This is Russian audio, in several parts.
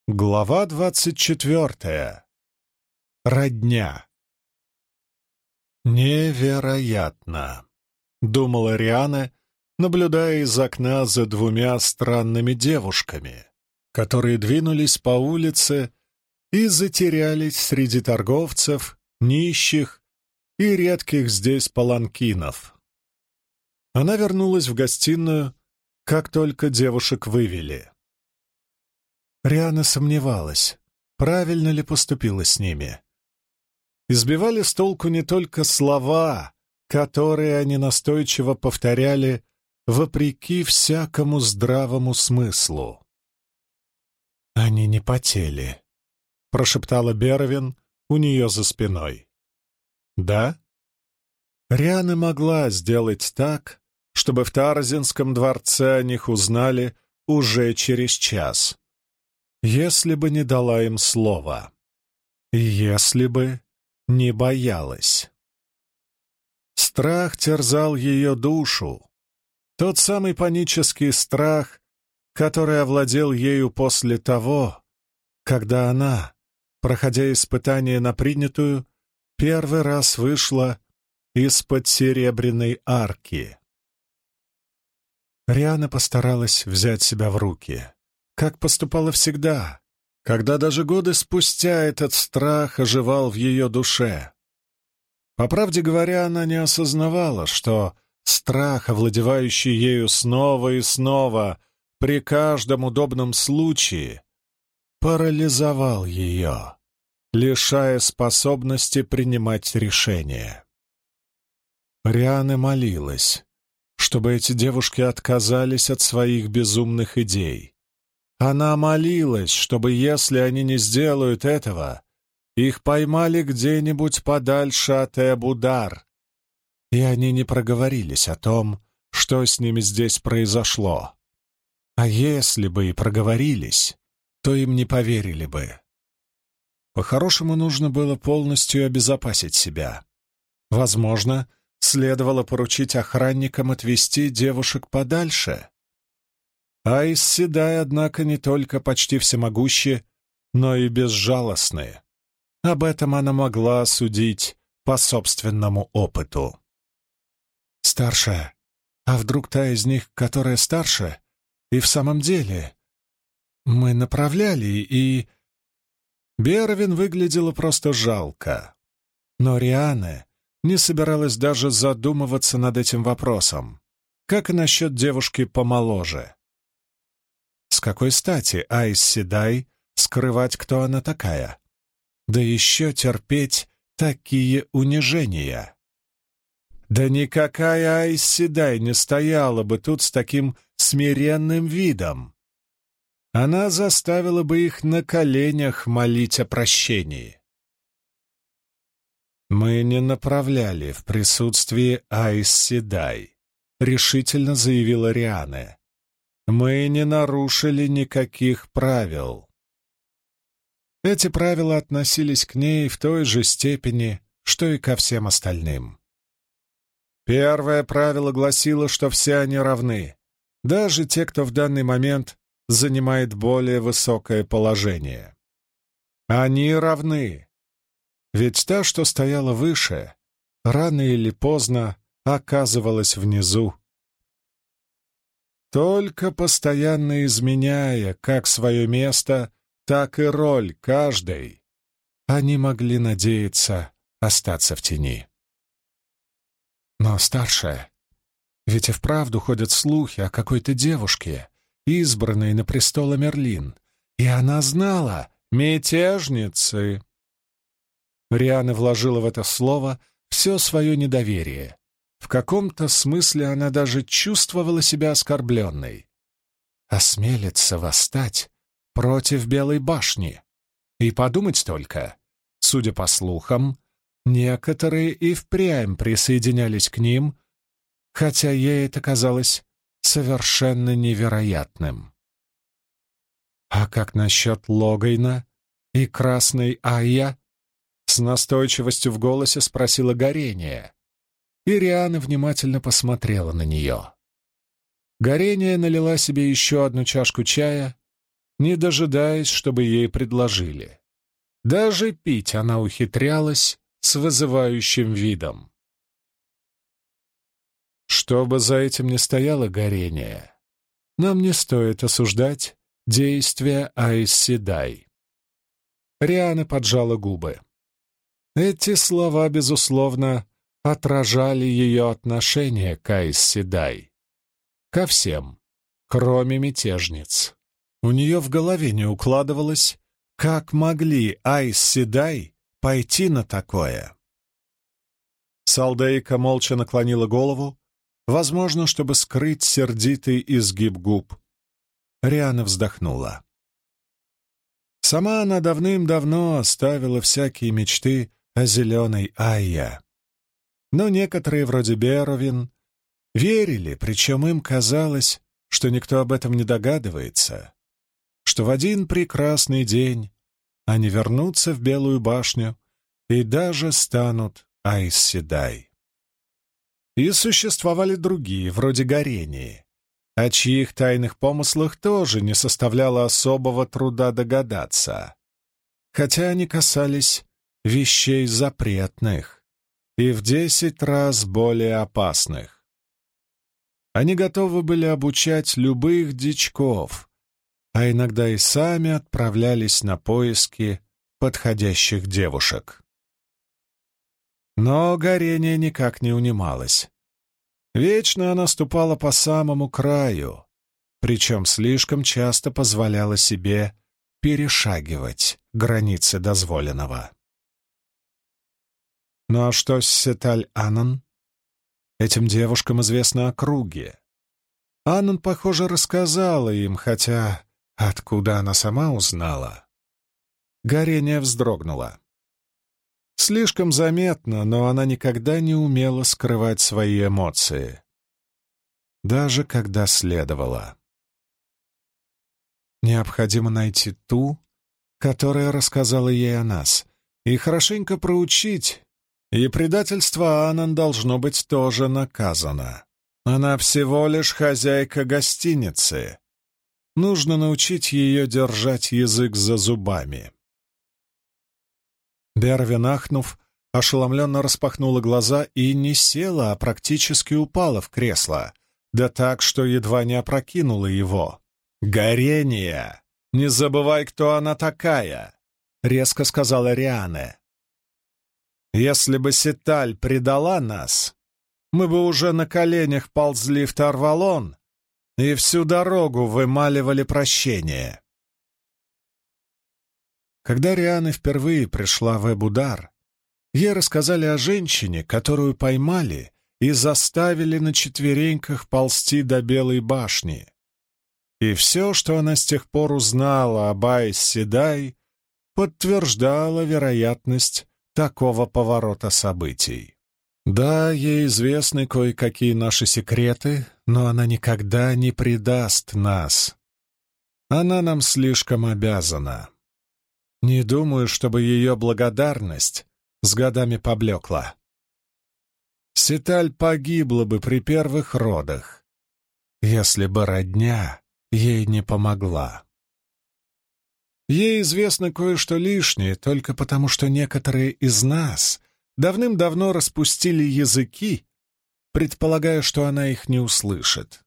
Глава 24. Родня. «Невероятно», — думала Риана, наблюдая из окна за двумя странными девушками, которые двинулись по улице и затерялись среди торговцев, нищих и редких здесь паланкинов. Она вернулась в гостиную, как только девушек вывели. Риана сомневалась, правильно ли поступила с ними. Избивали с толку не только слова, которые они настойчиво повторяли вопреки всякому здравому смыслу. «Они не потели», — прошептала Бервин у нее за спиной. «Да?» Риана могла сделать так, чтобы в Тарзинском дворце о них узнали уже через час. Если бы не дала им слова. Если бы не боялась. Страх терзал ее душу. Тот самый панический страх, который овладел ею после того, когда она, проходя испытание на принятую, первый раз вышла из-под серебряной арки. Риана постаралась взять себя в руки, как поступала всегда, когда даже годы спустя этот страх оживал в ее душе. По правде говоря, она не осознавала, что страх, овладевающий ею снова и снова при каждом удобном случае, парализовал ее, лишая способности принимать решения. Риана молилась, чтобы эти девушки отказались от своих безумных идей. Она молилась, чтобы, если они не сделают этого, их поймали где-нибудь подальше от Эбудар, и они не проговорились о том, что с ними здесь произошло. А если бы и проговорились, то им не поверили бы. По-хорошему, нужно было полностью обезопасить себя. Возможно, следовало поручить охранникам отвести девушек подальше. Айс Седай, однако, не только почти всемогущи, но и безжалостны. Об этом она могла судить по собственному опыту. «Старшая, а вдруг та из них, которая старше, и в самом деле? Мы направляли, и...» Бервин выглядела просто жалко. Но Риана не собиралась даже задумываться над этим вопросом, как и насчет девушки помоложе. С какой стати Айс Седай скрывать, кто она такая? Да еще терпеть такие унижения. Да никакая Айс Седай не стояла бы тут с таким смиренным видом. Она заставила бы их на коленях молить о прощении. «Мы не направляли в присутствии Айс Седай», — решительно заявила Риана. «Мы не нарушили никаких правил». Эти правила относились к ней в той же степени, что и ко всем остальным. Первое правило гласило, что все они равны, даже те, кто в данный момент занимает более высокое положение. Они равны, ведь та, что стояла выше, рано или поздно оказывалась внизу. Только постоянно изменяя как свое место, так и роль каждой, они могли надеяться остаться в тени. Но старшая, ведь и вправду ходят слухи о какой-то девушке, избранной на престол Амерлин, и она знала мятежницы. Риана вложила в это слово все свое недоверие. В каком-то смысле она даже чувствовала себя оскорбленной. Осмелится восстать против Белой башни. И подумать только, судя по слухам, некоторые и впрямь присоединялись к ним, хотя ей это казалось совершенно невероятным. А как насчет Логайна и Красной Айя? С настойчивостью в голосе спросила Горения, и Риана внимательно посмотрела на нее. Горения налила себе еще одну чашку чая не дожидаясь, чтобы ей предложили. Даже пить она ухитрялась с вызывающим видом. Что бы за этим ни стояло горение, нам не стоит осуждать действия Аис Седай. Риана поджала губы. Эти слова, безусловно, отражали ее отношение к Аис Седай. Ко всем, кроме мятежниц. У нее в голове не укладывалось, как могли Аис Седай пойти на такое. Салдейка молча наклонила голову, возможно, чтобы скрыть сердитый изгиб губ. Риана вздохнула. Сама она давным-давно оставила всякие мечты о зеленой Айя. Но некоторые, вроде Беровин, верили, причем им казалось, что никто об этом не догадывается, что в один прекрасный день они вернутся в Белую башню и даже станут Аис Седай. И существовали другие, вроде Горении, о чьих тайных помыслах тоже не составляло особого труда догадаться, хотя они касались вещей запретных и в 10 раз более опасных. Они готовы были обучать любых дичков, а иногда и сами отправлялись на поиски подходящих девушек. Но горение никак не унималось. Вечно она ступала по самому краю, причем слишком часто позволяла себе перешагивать границы дозволенного. Ну а что с Сеталь-Анан? Этим девушкам известно о круге. Анан, похоже, рассказала им, хотя откуда она сама узнала? Горение вздрогнула. Слишком заметно, но она никогда не умела скрывать свои эмоции. Даже когда следовало. Необходимо найти ту, которая рассказала ей о нас, и хорошенько проучить, и предательство Анан должно быть тоже наказано. Она всего лишь хозяйка гостиницы. Нужно научить ее держать язык за зубами. Бервин, ахнув, ошеломленно распахнула глаза и не села, а практически упала в кресло, да так, что едва не опрокинула его. «Горение! Не забывай, кто она такая!» — резко сказала Риане. «Если бы Сеталь предала нас, мы бы уже на коленях ползли в Тарвалон и всю дорогу вымаливали прощение». Когда Риана впервые пришла в Эбудар, ей рассказали о женщине, которую поймали и заставили на четвереньках ползти до Белой башни. И все, что она с тех пор узнала об Аис Седай, подтверждало вероятность такого поворота событий. Да, ей известны кое-какие наши секреты, но она никогда не предаст нас. Она нам слишком обязана. Не думаю, чтобы ее благодарность с годами поблекла. Сеталь погибла бы при первых родах, если бы родня ей не помогла. Ей известно кое-что лишнее, только потому что некоторые из нас давным-давно распустили языки, предполагая, что она их не услышит.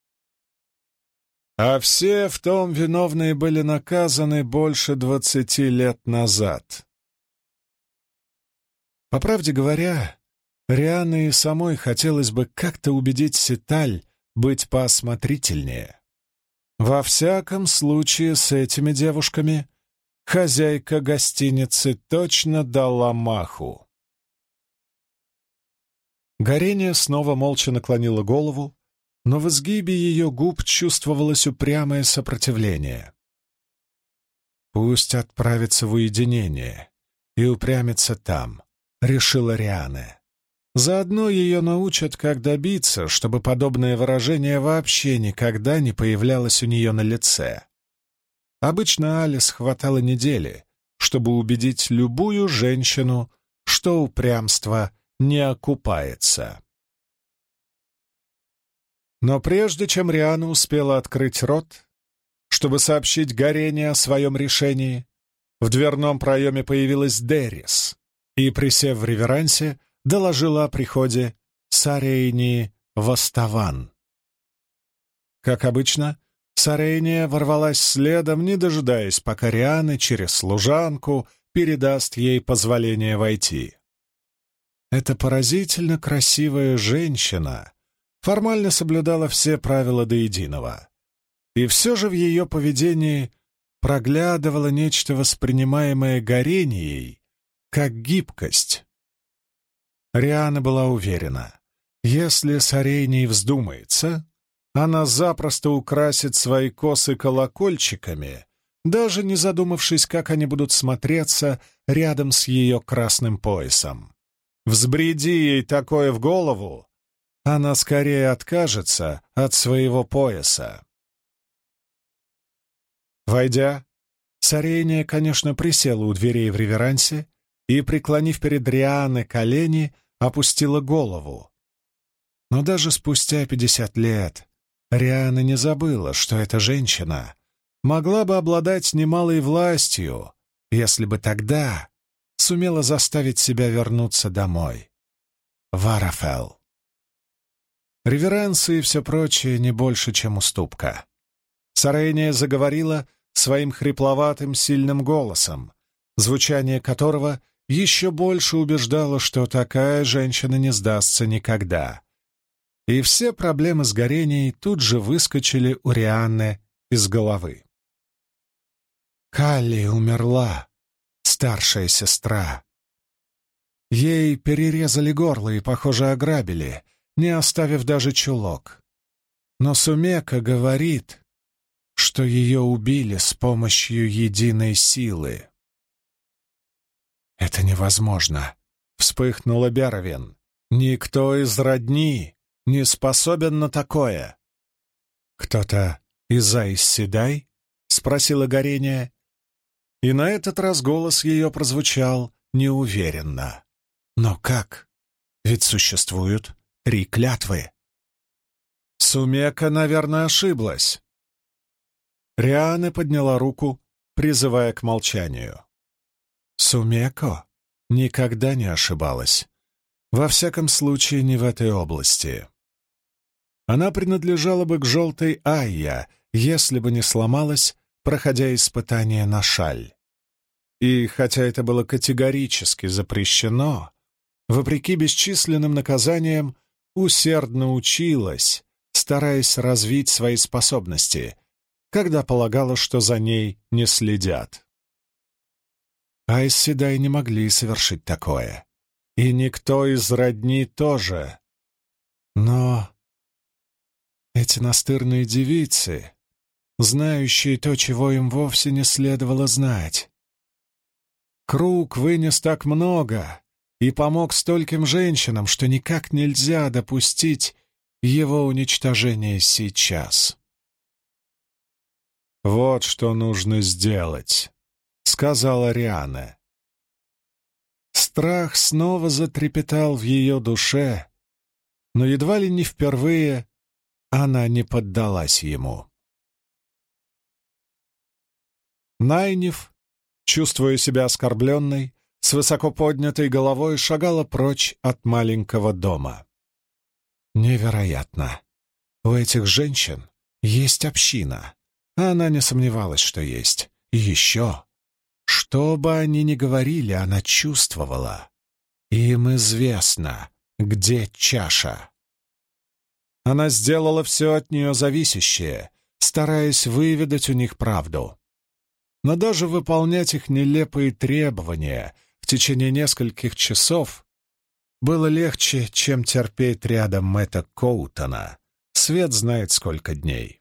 А все в том виновные были наказаны больше 20 лет назад. По правде говоря, Риане и самой хотелось бы как-то убедить Сеталь быть поосмотрительнее. Во всяком случае, с этими девушками хозяйка гостиницы точно дала маху. Горение снова молча наклонила голову, но в изгибе ее губ чувствовалось упрямое сопротивление. «Пусть отправится в уединение и упрямится там», — решила Риане. «Заодно ее научат, как добиться, чтобы подобное выражение вообще никогда не появлялось у нее на лице». Обычно Алис хватало недели, чтобы убедить любую женщину, что упрямство не окупается. Но прежде чем Риана успела открыть рот, чтобы сообщить Гарене о своем решении, в дверном проеме появилась Деррис и, присев в реверансе, доложила о приходе Сарейни Ваставан. Как обычно, Сарейния ворвалась следом, не дожидаясь, пока Рианы через служанку передаст ей позволение войти. Эта поразительно красивая женщина формально соблюдала все правила до единого, и все же в ее поведении проглядывало нечто, воспринимаемое Гаренией как гибкость. Риана была уверена, если Сарейнии вздумается, она запросто украсит свои косы колокольчиками, даже не задумавшись, как они будут смотреться рядом с ее красным поясом. Взбреди ей такое в голову, она скорее откажется от своего пояса. Войдя, Сарейния, конечно, присела у дверей в реверансе и, преклонив перед Рианой колени, опустила голову. Но даже спустя 50 лет Риана не забыла, что эта женщина могла бы обладать немалой властью, если бы тогда сумела заставить себя вернуться домой, в Арафел. Реверансы и все прочее не больше, чем уступка. Сарейния заговорила своим хрипловатым, сильным голосом, звучание которого еще больше убеждало, что такая женщина не сдастся никогда. И все проблемы с горением тут же выскочили у Рианны из головы. Калли умерла, старшая сестра. Ей перерезали горло и, похоже, ограбили, не оставив даже чулок. Но Сумека говорит, что ее убили с помощью единой силы. «Это невозможно», — вспыхнула Беровин. «Никто из родни не способен на такое». «Кто-то из Айс-Седай?» — спросила Гарения. И на этот раз голос ее прозвучал неуверенно. «Но как? Ведь существуют 3 клятвы». Сумека, наверное, ошиблась. Риана подняла руку, призывая к молчанию. Сумеко никогда не ошибалась. Во всяком случае, не в этой области. Она принадлежала бы к желтой Айя, если бы не сломалась, проходя испытание на шаль. И хотя это было категорически запрещено, вопреки бесчисленным наказаниям, усердно училась, стараясь развить свои способности, когда полагала, что за ней не следят. Айс Седай не могли совершить такое. И никто из родни тоже. Но эти настырные девицы, знающие то, чего им вовсе не следовало знать. Круг вынес так много и помог стольким женщинам, что никак нельзя допустить его уничтожения сейчас. «Вот что нужно сделать», — сказала Риана. Страх снова затрепетал в ее душе, но едва ли не впервые она не поддалась ему. Найниф, чувствуя себя оскорбленной, с высоко поднятой головой шагала прочь от маленького дома. Невероятно! У этих женщин есть община, а она не сомневалась, что есть. И еще, что бы они ни говорили, она чувствовала. Им известно, где чаша. Она сделала все от нее зависящее, стараясь выведать у них правду. Но даже выполнять их нелепые требования в течение нескольких часов было легче, чем терпеть рядом Мэтта Коутона. Свет знает сколько дней.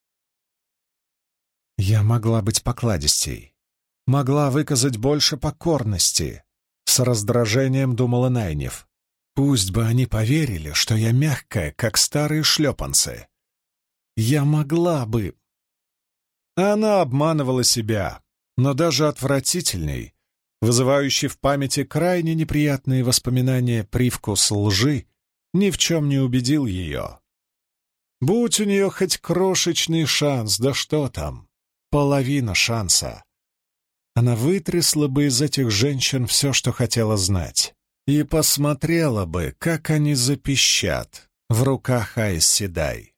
Я могла быть покладистей, могла выказать больше покорности, с раздражением думала Найниф. Пусть бы они поверили, что я мягкая, как старые шлепанцы. Я могла бы... Она обманывала себя, но даже отвратительный, вызывающий в памяти крайне неприятные воспоминания привкус лжи, ни в чем не убедил ее. Будь у нее хоть крошечный шанс, да что там, половина шанса. Она вытрясла бы из этих женщин все, что хотела знать, и посмотрела бы, как они запищат в руках Айс Седай.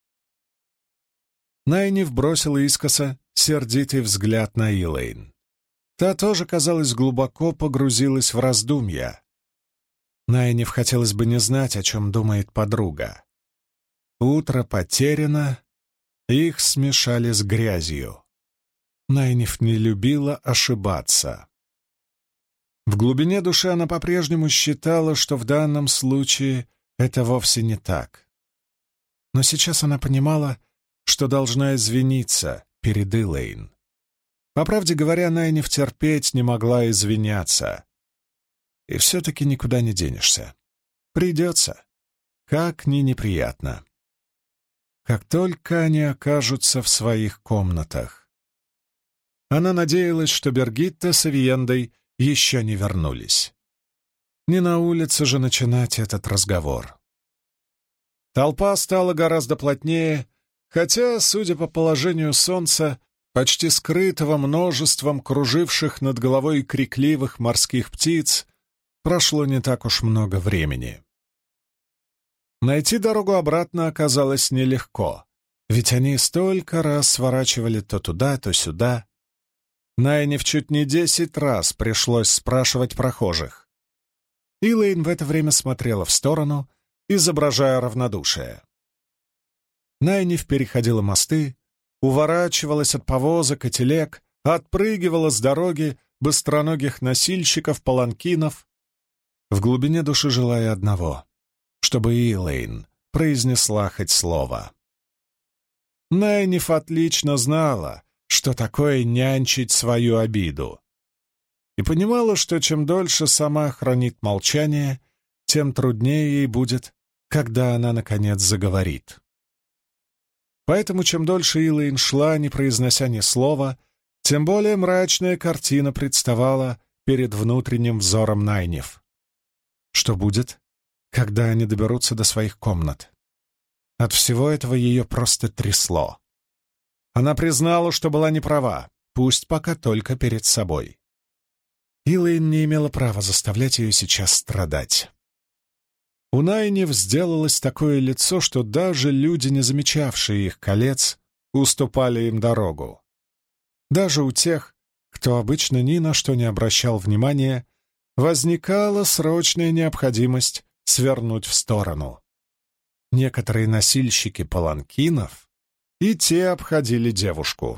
Найниф бросила искоса сердитый взгляд на Илэйн. Та тоже, казалось, глубоко погрузилась в раздумья. Найниф хотелось бы не знать, о чем думает подруга. Утро потеряно, их смешали с грязью. Найниф не любила ошибаться. В глубине души она по-прежнему считала, что в данном случае это вовсе не так. Но сейчас она понимала, что должна извиниться перед Илэйн. По правде говоря, Найниф терпеть не могла извиняться. И все-таки никуда не денешься. Придется. Как ни неприятно. Как только они окажутся в своих комнатах. Она надеялась, что Бергитта с Авиендой еще не вернулись. Не на улице же начинать этот разговор. Толпа стала гораздо плотнее, хотя, судя по положению солнца, почти скрытого множеством круживших над головой крикливых морских птиц, прошло не так уж много времени. Найти дорогу обратно оказалось нелегко, ведь они столько раз сворачивали то туда, то сюда. Найниф чуть не 10 раз пришлось спрашивать прохожих. Илэйн в это время смотрела в сторону, изображая равнодушие. Найниф переходила мосты, уворачивалась от повозок и телег, отпрыгивала с дороги быстроногих носильщиков, паланкинов, в глубине души желая одного — чтобы Илэйн произнесла хоть слово. Найниф отлично знала, что такое нянчить свою обиду, и понимала, что чем дольше сама хранит молчание, тем труднее ей будет, когда она, наконец, заговорит. Поэтому чем дольше Илэйн шла, не произнося ни слова, тем более мрачная картина представала перед внутренним взором Найниф. Что будет, когда они доберутся до своих комнат? От всего этого ее просто трясло. Она признала, что была неправа, пусть пока только перед собой. Илэйн не имела права заставлять ее сейчас страдать. У Найниф сделалось такое лицо, что даже люди, не замечавшие их колец, уступали им дорогу. Даже у тех, кто обычно ни на что не обращал внимания, возникала срочная необходимость свернуть в сторону. Некоторые носильщики паланкинов и те обходили девушку.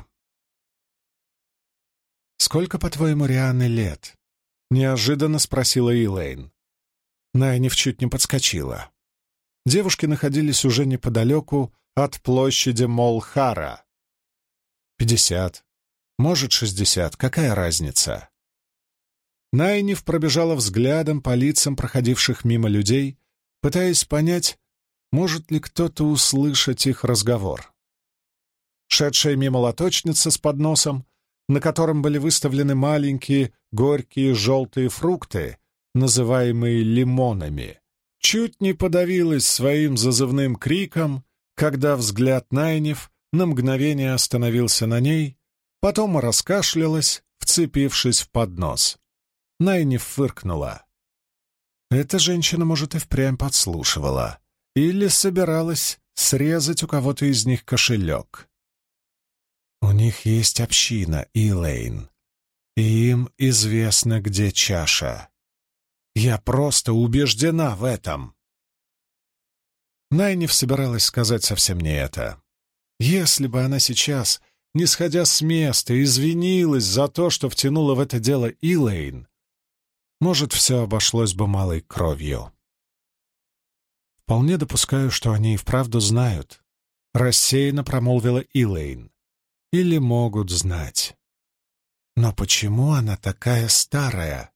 «Сколько, по-твоему, Рианне лет?» — неожиданно спросила Илэйн. Найниф чуть не подскочила. Девушки находились уже неподалеку от площади Молхара. 50, может, 60, какая разница? Найниф пробежала взглядом по лицам проходивших мимо людей, пытаясь понять, может ли кто-то услышать их разговор. Шедшая мимо лоточница с подносом, на котором были выставлены маленькие горькие желтые фрукты, называемые лимонами, чуть не подавилась своим зазывным криком, когда взгляд Найниф на мгновение остановился на ней, потом раскашлялась, вцепившись в поднос. Найниф фыркнула. Эта женщина, может, и впрямь подслушивала или собиралась срезать у кого-то из них кошелек. У них есть община, Илэйн, и им известно, где чаша. Я просто убеждена в этом. Найниф собиралась сказать совсем не это. Если бы она сейчас, не сходя с места, извинилась за то, что втянула в это дело Илэйн, может, все обошлось бы малой кровью. «Вполне допускаю, что они и вправду знают», — рассеянно промолвила Илэйн. «Или могут знать. Но почему она такая старая?»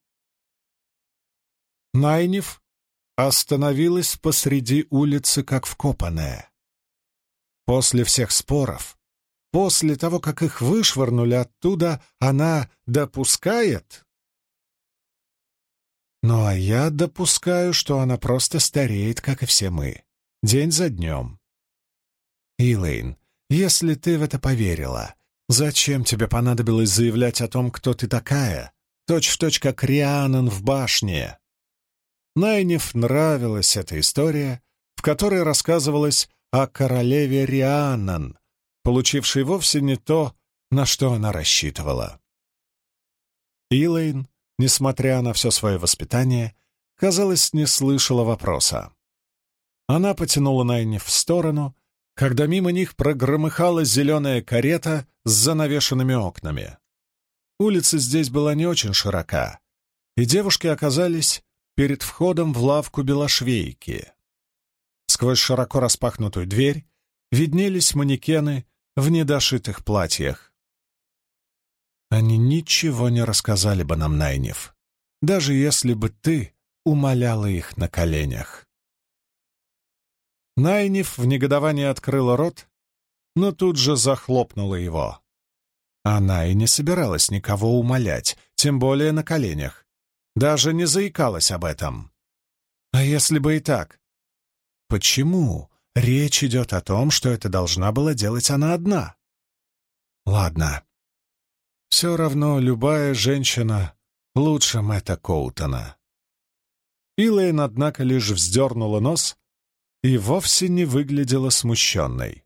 Найниф остановилась посреди улицы, как вкопанная. После всех споров, после того, как их вышвырнули оттуда, она допускает? Ну, а я допускаю, что она просто стареет, как и все мы, день за днем. Илэйн, если ты в это поверила, Зачем тебе понадобилось заявлять о том, кто ты такая, точь-в-точь как Рианан в башне?» Найниф нравилась эта история, в которой рассказывалось о королеве Рианан, получившей вовсе не то, на что она рассчитывала. Илэйн, несмотря на все свое воспитание, казалось, не слышала вопроса. Она потянула Найниф в сторону, когда мимо них прогромыхала зеленая карета с занавешенными окнами. Улица здесь была не очень широка, и девушки оказались перед входом в лавку белошвейки. Сквозь широко распахнутую дверь виднелись манекены в недошитых платьях. «Они ничего не рассказали бы нам, Найниф, даже если бы ты умоляла их на коленях». Найниф в негодовании открыла рот, но тут же захлопнула его. Она и не собиралась никого умолять, тем более на коленях. Даже не заикалась об этом. А если бы и так? Почему речь идет о том, что это должна была делать она одна? Ладно. Все равно любая женщина лучше Мэтта Коутона. Илэйн, однако, лишь вздернула нос и вовсе не выглядела смущенной.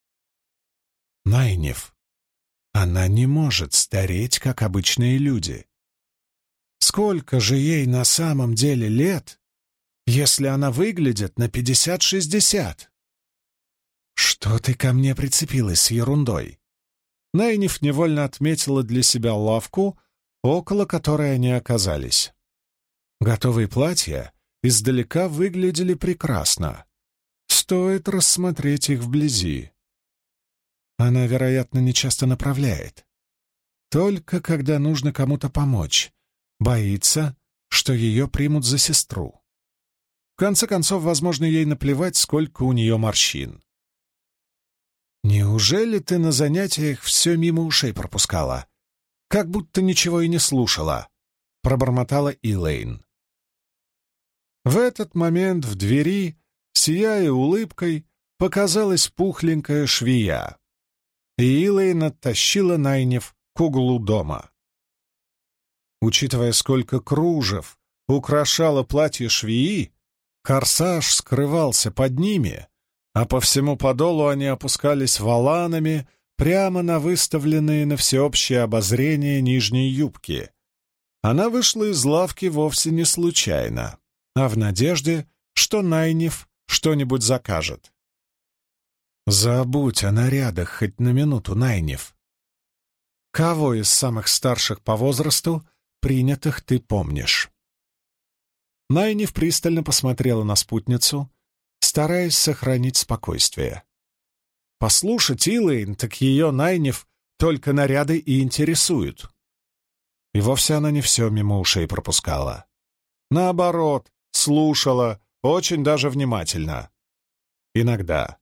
Найниф, она не может стареть, как обычные люди. Сколько же ей на самом деле лет, если она выглядит на 50-60? Что ты ко мне прицепилась с ерундой? Найниф невольно отметила для себя лавку, около которой они оказались. Готовые платья издалека выглядели прекрасно. Стоит рассмотреть их вблизи. Она, вероятно, нечасто направляет. Только когда нужно кому-то помочь. Боится, что ее примут за сестру. В конце концов, возможно, ей наплевать, сколько у нее морщин. «Неужели ты на занятиях все мимо ушей пропускала? Как будто ничего и не слушала», — пробормотала Илэйн. В этот момент в двери, сияя улыбкой, показалась пухленькая швея, и Илэйн оттащила Найниф к углу дома. Учитывая, сколько кружев украшало платье швеи, корсаж скрывался под ними, а по всему подолу они опускались воланами прямо на выставленные на всеобщее обозрение нижние юбки. Она вышла из лавки вовсе не случайно, а в надежде, что Найниф что-нибудь закажет. «Забудь о нарядах хоть на минуту, Найниф. Кого из самых старших по возрасту принятых ты помнишь?» Найниф пристально посмотрела на спутницу, стараясь сохранить спокойствие. Послушать Илэйн, так ее Найниф только наряды и интересуют. И вовсе она не все мимо ушей пропускала. Наоборот, слушала, очень даже внимательно. Иногда.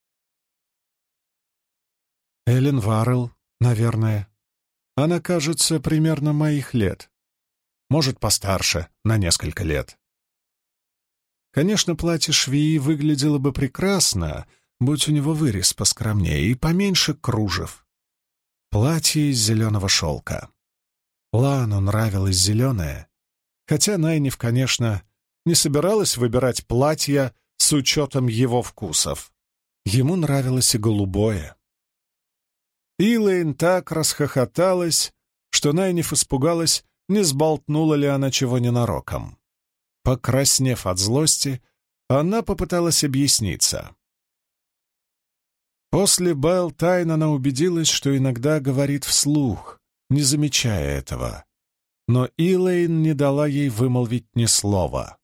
Эллен Варрелл, наверное. Она, кажется, примерно моих лет. Может, постарше, на несколько лет. Конечно, платье швеи выглядело бы прекрасно, будь у него вырез поскромнее и поменьше кружев. Платье из зеленого шелка. Лану нравилось зеленое, хотя Найниф, конечно, не собиралась выбирать платье с учетом его вкусов. Ему нравилось и голубое. Илэйн так расхохоталась, что Найниф испугалась, не сболтнула ли она чего ненароком. Покраснев от злости, она попыталась объясниться. После Белтайн она убедилась, что иногда говорит вслух, не замечая этого. Но Илэйн не дала ей вымолвить ни слова.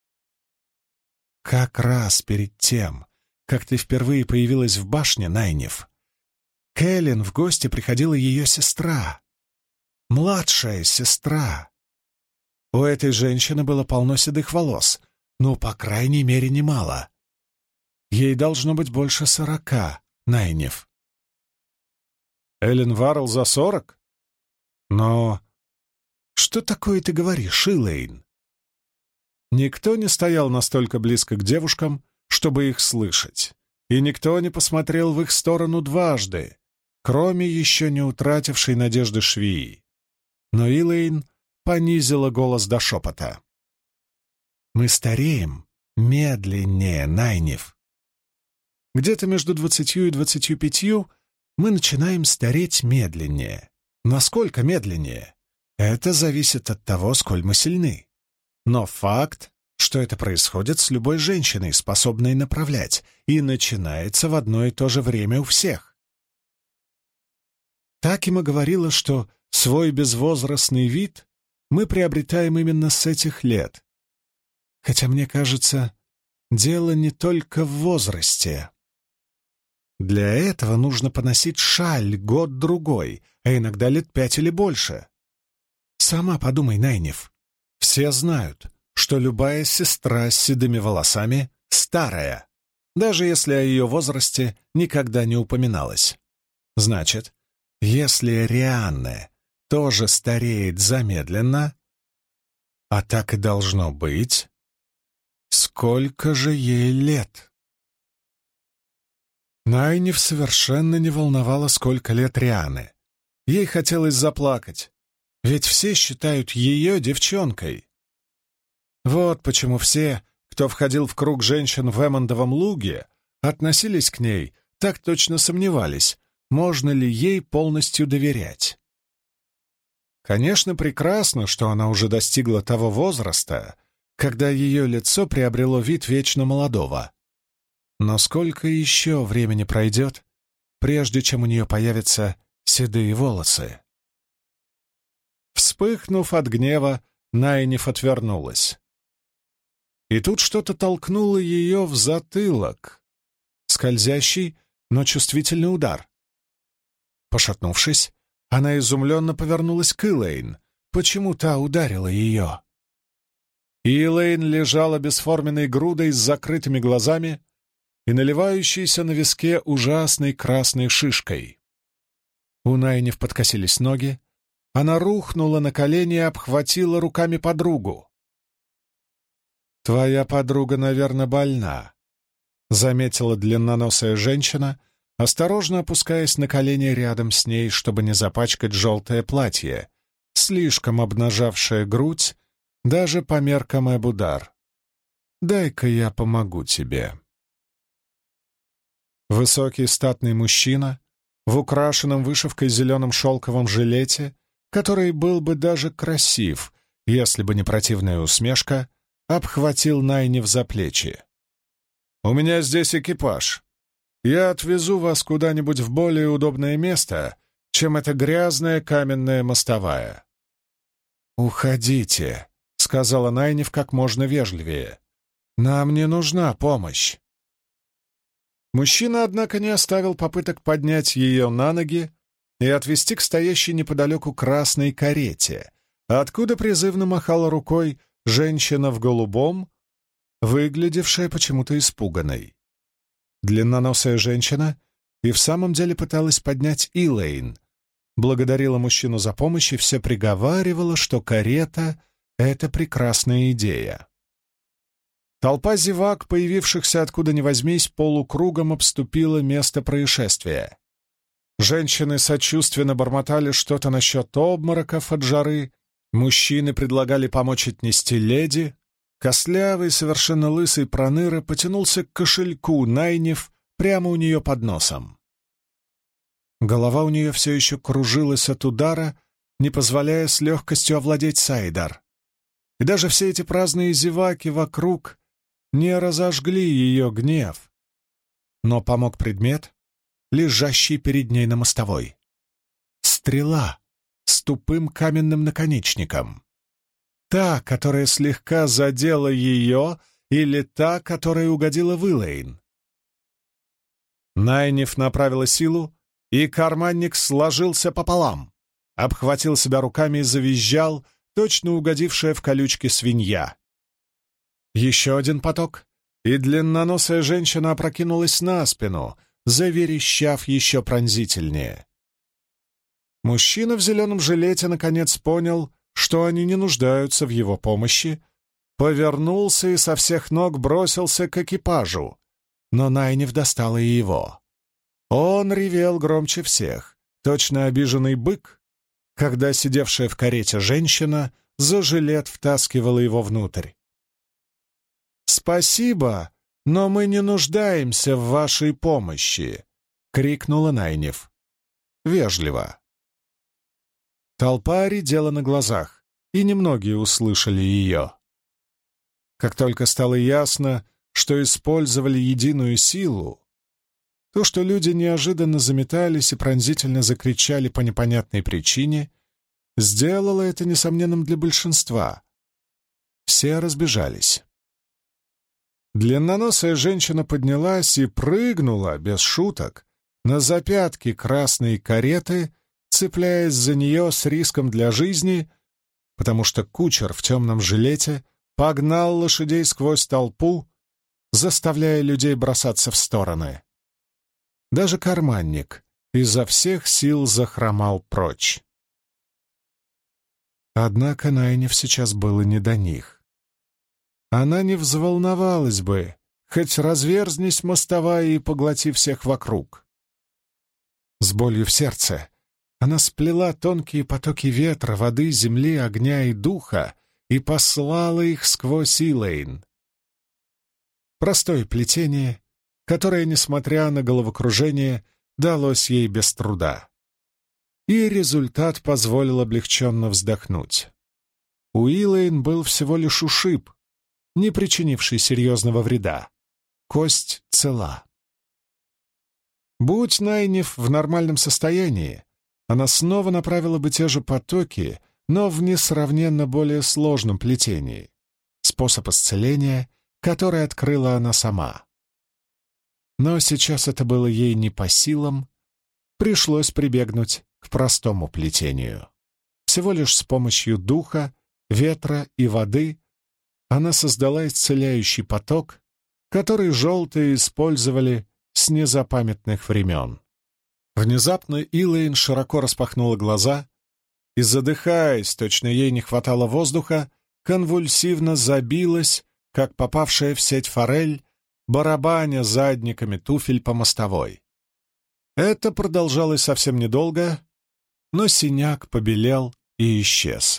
«Как раз перед тем, как ты впервые появилась в башне, Найниф, к Эллен в гости приходила ее сестра, младшая сестра. У этой женщины было полно седых волос, ну, по крайней мере, немало. Ей должно быть больше 40, Найниф». «Эллен Варрелл за 40? Но что такое ты говоришь, Илэйн?» Никто не стоял настолько близко к девушкам, чтобы их слышать, и никто не посмотрел в их сторону дважды, кроме еще не утратившей надежды швеи. Но Илэйн понизила голос до шепота. «Мы стареем медленнее, Найниф. Где-то между 20 и 25 мы начинаем стареть медленнее. Насколько медленнее? Это зависит от того, сколь мы сильны. Но факт, что это происходит с любой женщиной, способной направлять, и начинается в одно и то же время у всех. Такима говорила, что свой безвозрастный вид мы приобретаем именно с этих лет. Хотя, мне кажется, дело не только в возрасте. Для этого нужно поносить шаль год-другой, а иногда лет 5 или больше. Сама подумай, Найниф. Все знают, что любая сестра с седыми волосами старая, даже если о ее возрасте никогда не упоминалось. Значит, если Рианна тоже стареет замедленно, а так и должно быть, сколько же ей лет? Найниф совершенно не волновало, сколько лет Рианны. Ей хотелось заплакать, ведь все считают ее девчонкой. Вот почему все, кто входил в круг женщин в Эммондовом луге, относились к ней, так точно сомневались, можно ли ей полностью доверять. Конечно, прекрасно, что она уже достигла того возраста, когда ее лицо приобрело вид вечно молодого. Но сколько еще времени пройдет, прежде чем у нее появятся седые волосы? Вспыхнув от гнева, Найниф отвернулась. И тут что-то толкнуло ее в затылок. Скользящий, но чувствительный удар. Пошатнувшись, она изумленно повернулась к Илэйн. Почему та ударила ее? Илэйн лежала бесформенной грудой с закрытыми глазами и наливающейся на виске ужасной красной шишкой. У Найниф подкосились ноги. Она рухнула на колени и обхватила руками подругу. «Твоя подруга, наверное, больна», — заметила длинноносая женщина, осторожно опускаясь на колени рядом с ней, чтобы не запачкать желтое платье, слишком обнажавшее грудь даже по меркам Эбудар. «Дай-ка я помогу тебе». Высокий статный мужчина в украшенном вышивкой зеленом шелковом жилете, который был бы даже красив, если бы не противная усмешка, обхватил Найниф за плечи. «У меня здесь экипаж. Я отвезу вас куда-нибудь в более удобное место, чем эта грязная каменная мостовая». «Уходите», — сказала Найниф как можно вежливее. «Нам не нужна помощь». Мужчина, однако, не оставил попыток поднять ее на ноги и отвести к стоящей неподалеку красной карете, откуда призывно махала рукой женщина в голубом, выглядевшая почему-то испуганной. Длинноносая женщина и в самом деле пыталась поднять Илэйн, благодарила мужчину за помощь и все приговаривала, что карета — это прекрасная идея. Толпа зевак, появившихся откуда ни возьмись, полукругом обступила место происшествия. Женщины сочувственно бормотали что-то насчет обмороков от жары, мужчины предлагали помочь отнести леди. Костлявый, совершенно лысый проныра потянулся к кошельку Найниф прямо у нее под носом. Голова у нее все еще кружилась от удара, не позволяя с легкостью овладеть Сайдар. И даже все эти праздные зеваки вокруг не разожгли ее гнев. Но помог предмет, лежащий перед ней на мостовой. Стрела с тупым каменным наконечником. Та, которая слегка задела ее, или та, которая угодила в Илэйн. Найниф направила силу, и карманник сложился пополам, обхватил себя руками и завизжал, точно угодившая в колючки свинья. Еще один поток, и длинноносая женщина опрокинулась на спину, заверещав еще пронзительнее. Мужчина в зеленом жилете наконец понял, что они не нуждаются в его помощи, повернулся и со всех ног бросился к экипажу, но Найниф достала и его. Он ревел громче всех, точно обиженный бык, когда сидевшая в карете женщина за жилет втаскивала его внутрь. «Спасибо, но мы не нуждаемся в вашей помощи!» — крикнула Найниф. Вежливо. Толпа редела на глазах, и немногие услышали ее. Как только стало ясно, что использовали единую силу, то, что люди неожиданно заметались и пронзительно закричали по непонятной причине, сделало это несомненным для большинства. Все разбежались. Длинноносая женщина поднялась и прыгнула, без шуток, на запятки красной кареты, цепляясь за нее с риском для жизни, потому что кучер в темном жилете погнал лошадей сквозь толпу, заставляя людей бросаться в стороны. Даже карманник изо всех сил захромал прочь. Однако Найниф сейчас было не до них. Она не взволновалась бы, хоть разверзнись мостовая и поглоти всех вокруг. С болью в сердце она сплела тонкие потоки ветра, воды, земли, огня и духа и послала их сквозь Илэйн. Простое плетение, которое, несмотря на головокружение, далось ей без труда. И результат позволил облегченно вздохнуть. У Илэйн был всего лишь ушиб, не причинивший серьезного вреда. Кость цела. Будь Найниф в нормальном состоянии, она снова направила бы те же потоки, но в несравненно более сложном плетении. Способ исцеления, который открыла она сама. Но сейчас это было ей не по силам, пришлось прибегнуть к простому плетению. Всего лишь с помощью духа, ветра и воды она создала исцеляющий поток, который желтые использовали с незапамятных времен. Внезапно Илэйн широко распахнула глаза и, задыхаясь, точно ей не хватало воздуха, конвульсивно забилась, как попавшая в сеть форель, барабаня задниками туфель по мостовой. Это продолжалось совсем недолго, но синяк побелел и исчез.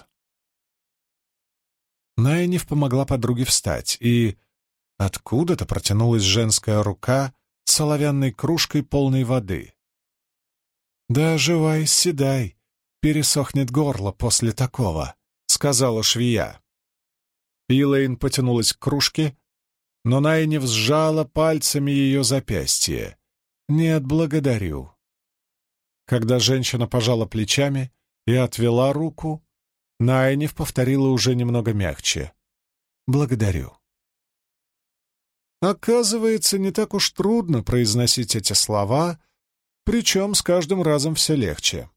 Найниф помогла подруге встать, и откуда-то протянулась женская рука с оловянной кружкой полной воды. «Да оживай, седай, пересохнет горло после такого», — сказала швея. Илэйн потянулась к кружке, но Найниф сжала пальцами ее запястье. «Нет, благодарю». Когда женщина пожала плечами и отвела руку, Найниф повторила уже немного мягче. «Благодарю». Оказывается, не так уж трудно произносить эти слова, причем с каждым разом все легче.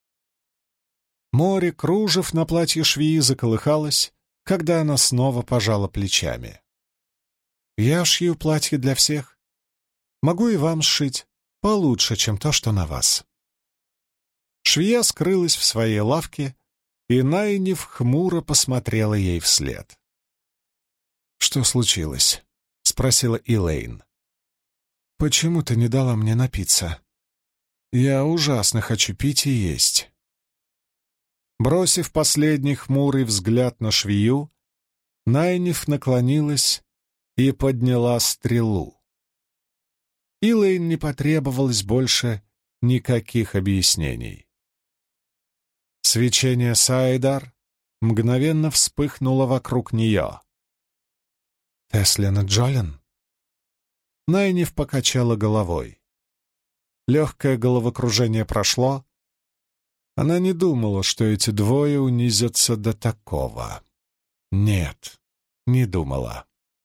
Море кружев на платье швеи заколыхалось, когда она снова пожала плечами. «Я шью платье для всех. Могу и вам сшить получше, чем то, что на вас». Швея скрылась в своей лавке, и Найниф хмуро посмотрела ей вслед. «Что случилось?» — спросила Илэйн. «Почему ты не дала мне напиться? Я ужасно хочу пить и есть». Бросив последний хмурый взгляд на швею, Найниф наклонилась и подняла стрелу. Илэйн не потребовалось больше никаких объяснений. Свечение Саидар мгновенно вспыхнуло вокруг нее. «Теслин и Джолин?» Найниф покачала головой. Легкое головокружение прошло. Она не думала, что эти двое унизятся до такого. Нет, не думала.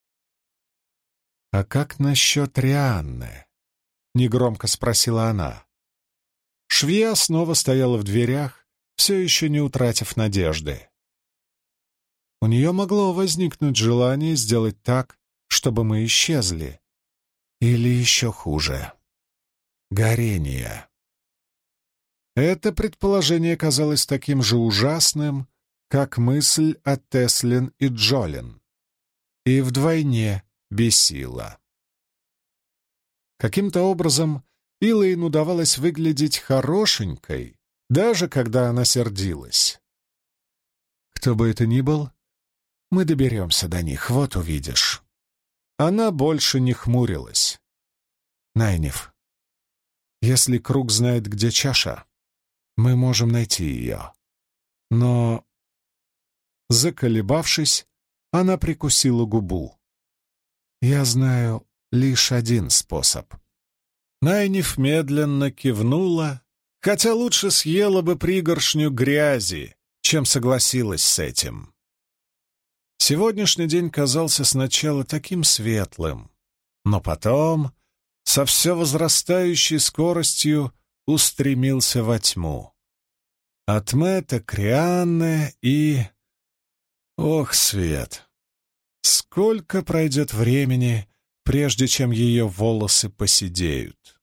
«А как насчет Рианны?» — негромко спросила она. Швея снова стояла в дверях, все еще не утратив надежды. У нее могло возникнуть желание сделать так, чтобы мы исчезли. Или еще хуже — горение. Это предположение казалось таким же ужасным, как мысль о Теслин и Джолин, и вдвойне бесило. Каким-то образом Илэйн удавалось выглядеть хорошенькой, даже когда она сердилась. «Кто бы это ни был, мы доберемся до них, вот увидишь». Она больше не хмурилась. «Найниф, если Круг знает, где чаша, мы можем найти ее. Но...» Заколебавшись, она прикусила губу. «Я знаю лишь один способ». Найниф медленно кивнула, хотя лучше съела бы пригоршню грязи, чем согласилась с этим. Сегодняшний день казался сначала таким светлым, но потом, со все возрастающей скоростью, устремился во тьму. От Мэтта к Рианне и... Ох, свет! Сколько пройдет времени, прежде чем ее волосы поседеют?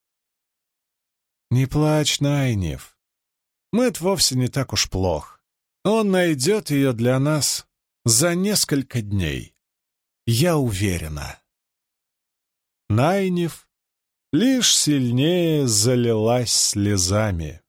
Не плачь, Найниф. Мэтт вовсе не так уж плох. Он найдет ее для нас за несколько дней. Я уверена. Найниф лишь сильнее залилась слезами.